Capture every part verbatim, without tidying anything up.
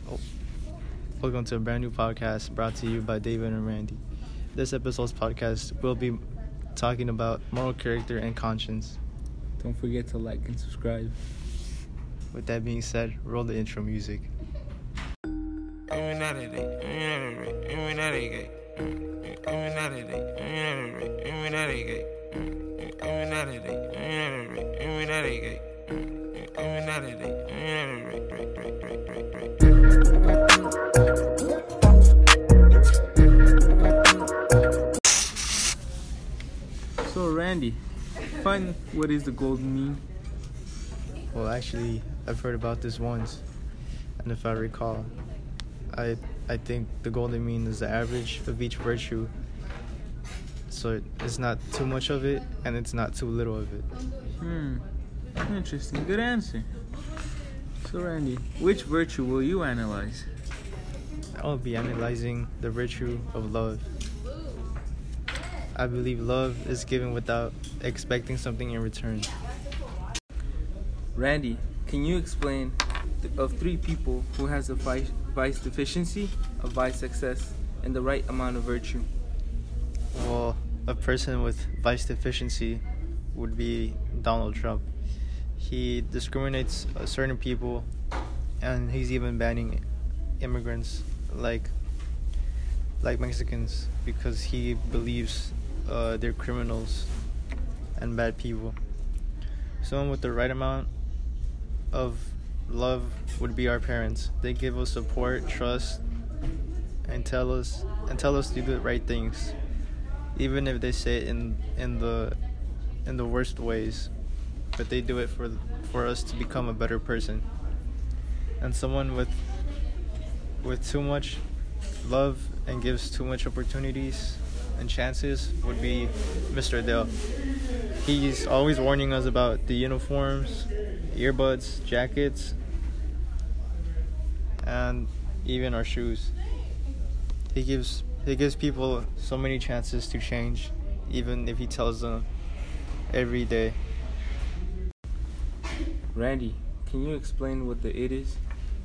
Oh, welcome to a brand new podcast brought to you by David and Randy. This episode's podcast will be talking about moral character and conscience. Don't forget to like and subscribe. With that being said, roll the intro music. So Randy, find what is the golden mean? Well, actually, I've heard about this once, and if I recall, I I think the golden mean is the average of each virtue. So it's not too much of it, and it's not too little of it. Hmm, interesting. Good answer. So Randy, which virtue will you analyze? I'll be analyzing the virtue of love. I believe love is given without expecting something in return. Randy, can you explain th- of three people who has a vice, vice deficiency, a vice excess, and the right amount of virtue? Well, a person with vice deficiency would be Donald Trump. He discriminates uh, certain people, and he's even banning immigrants like like Mexicans because he believes uh, they're criminals and bad people. Someone with the right amount of love would be our parents. They give us support, trust, and tell us and tell us to do the right things, even if they say it in in the in the worst ways. But they do it for for us to become a better person. And someone with with too much love and gives too much opportunities and chances would be Mister Dale. He's always warning us about the uniforms, earbuds, jackets, and even our shoes. He gives he gives people so many chances to change, even if he tells them every day. Randy, can you explain what the id is?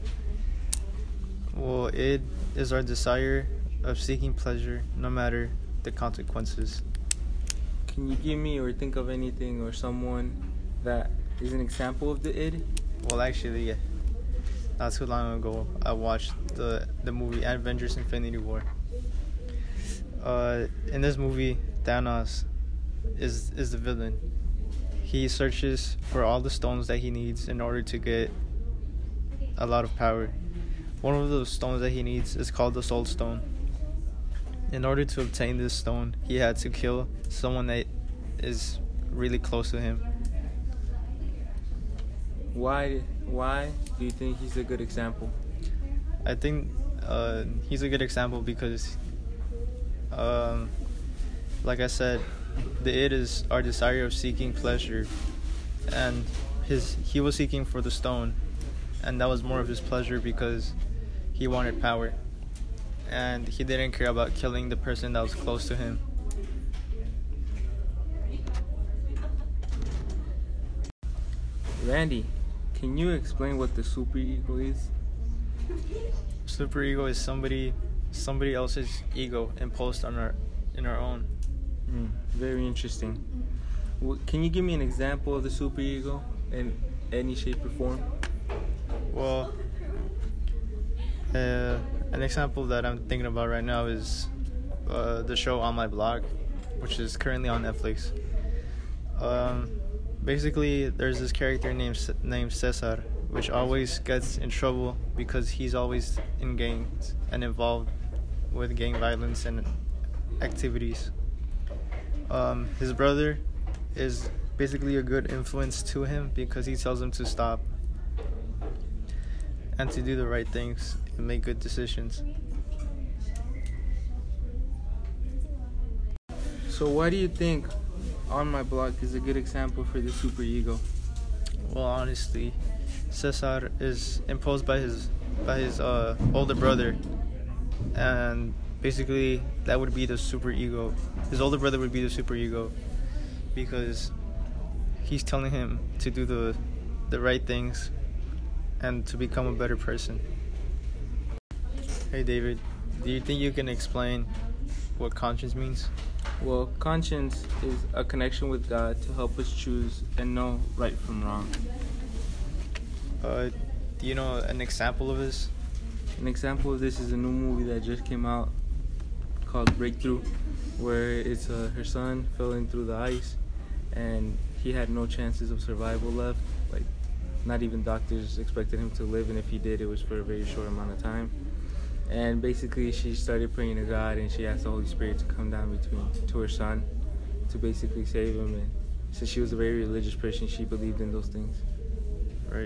Well, it is our desire of seeking pleasure, no matter the consequences. Can you give me or think of anything or someone that is an example of the id? Well, actually, not too long ago, I watched the the movie Avengers: Infinity War. Uh, in this movie, Thanos is is the villain. He searches for all the stones that he needs in order to get a lot of power. One of those stones that he needs is called the Soul Stone. In order to obtain this stone, he had to kill someone that is really close to him. Why why do you think he's a good example? I think uh, he's a good example because, um, like I said, the id is our desire of seeking pleasure, and his he was seeking for the stone, and that was more of his pleasure because he wanted power, and he didn't care about killing the person that was close to him. Randy, can you explain what the superego is? Superego is somebody somebody else's ego imposed on our in our own. Mm, very interesting. Well, can you give me an example of the superego in any shape or form? Well, uh, an example that I'm thinking about right now is uh, the show On My Block, which is currently on Netflix. Um, basically, there's this character named named Cesar, which always gets in trouble because he's always in gangs and involved with gang violence and activities. Um, his brother is basically a good influence to him because he tells him to stop and to do the right things and make good decisions. So why do you think On My Block is a good example for the superego? Well, honestly, Cesar is imposed by his by his uh, older brother, and basically that would be the superego. His older brother would be the superego because he's telling him to do the the right things and to become a better person. Hey David, do you think you can explain what conscience means? Well, conscience is a connection with God to help us choose and know right from wrong. Uh, do you know an example of this? An example of this is a new movie that just came out called Breakthrough, where it's uh, her son fell in through the ice and he had no chances of survival left. Like, not even doctors expected him to live, and if he did, it was for a very short amount of time. And basically, she started praying to God, and she asked the Holy Spirit to come down between to her son to basically save him. And since she was a very religious person, she believed in those things. Right.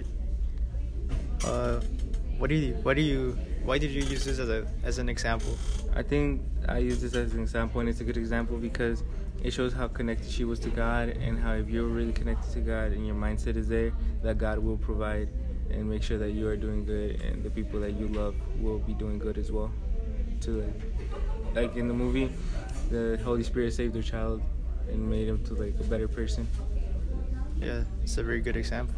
Uh, what do you? What do you? Why did you use this as a as an example? I think I use this as an example, and it's a good example because it shows how connected she was to God, and how if you're really connected to God and your mindset is there, that God will provide and make sure that you are doing good, and the people that you love will be doing good as well. To like, like in the movie, the Holy Spirit saved their child and made him to like a better person. Yeah, it's a very good example.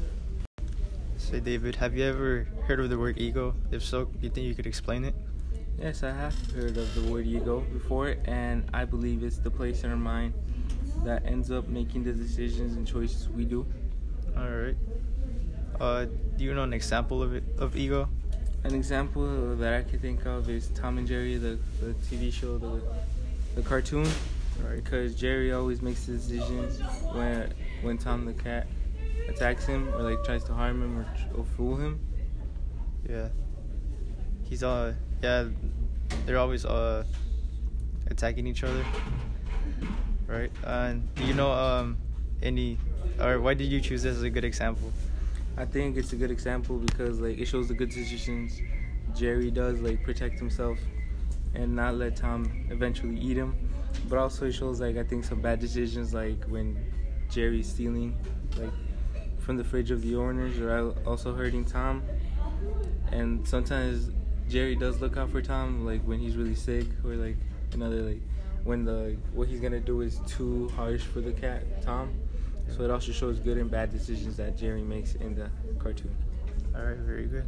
So David, have you ever heard of the word ego? If so, do you think you could explain it? Yes, I have heard of the word ego before, and I believe it's the place in our mind that ends up making the decisions and choices we do. All right. Uh, do you know an example of it of ego? An example that I can think of is Tom and Jerry, the, the T V show, the the cartoon. Right. Because Jerry always makes the decisions when when Tom the cat attacks him or like tries to harm him or, or fool him. Yeah. He's uh yeah, they're always uh attacking each other. Right. And do you know um any or why did you choose this as a good example? I think it's a good example because like it shows the good decisions Jerry does, like protect himself and not let Tom eventually eat him. But also it shows like I think some bad decisions, like when Jerry's stealing like from the fridge of the owners, or also hurting Tom. And sometimes Jerry does look out for Tom, like when he's really sick, or like another like when the what he's gonna do is too harsh for the cat Tom. So it also shows good and bad decisions that Jerry makes in the cartoon. All right, very good.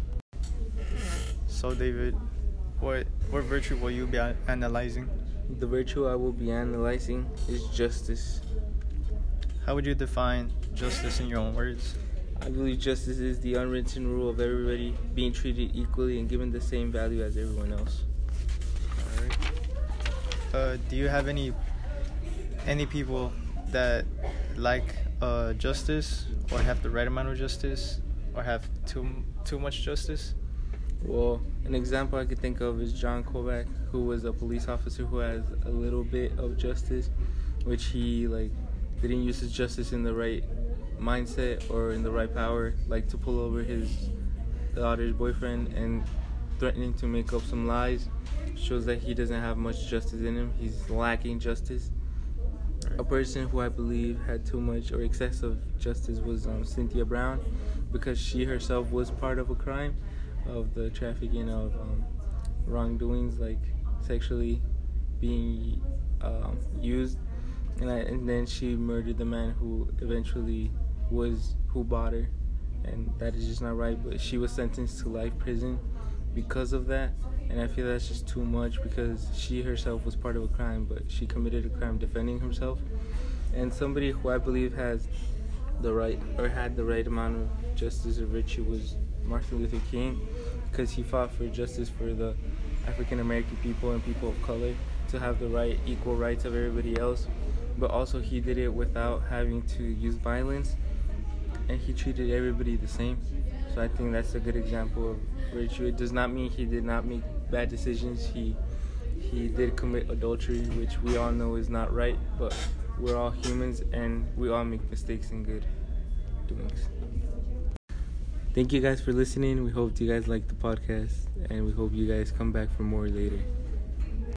So David, what what virtue will you be analyzing? The virtue I will be analyzing is justice. How would you define justice in your own words? I believe justice is the unwritten rule of everybody being treated equally and given the same value as everyone else. All right. Uh, do you have any any people that like uh, justice, or have the right amount of justice, or have too too much justice? Well, an example I could think of is John Kovac, who was a police officer who has a little bit of justice, which he like didn't use his justice in the right mindset or in the right power, like to pull over his daughter's boyfriend and threatening to make up some lies. Shows that he doesn't have much justice in him. He's lacking justice. A person who I believe had too much or excessive justice was um, Cynthia Brown, because she herself was part of a crime of the trafficking of um, wrongdoings, like sexually being um, used, and, I, and then she murdered the man who eventually was who bought her, and that is just not right. But she was sentenced to life prison because of that, and I feel that's just too much, because she herself was part of a crime, but she committed a crime defending herself. And somebody who I believe has the right or had the right amount of justice or virtue was Martin Luther King, because he fought for justice for the African American people and people of color to have the right equal rights of everybody else, but also he did it without having to use violence, and he treated everybody the same. So I think that's a good example of virtue. It does not mean he did not make bad decisions. He he did commit adultery, which we all know is not right, but we're all humans and we all make mistakes and good doings. Thank you guys for listening. We hope you guys like the podcast, and we hope you guys come back for more later.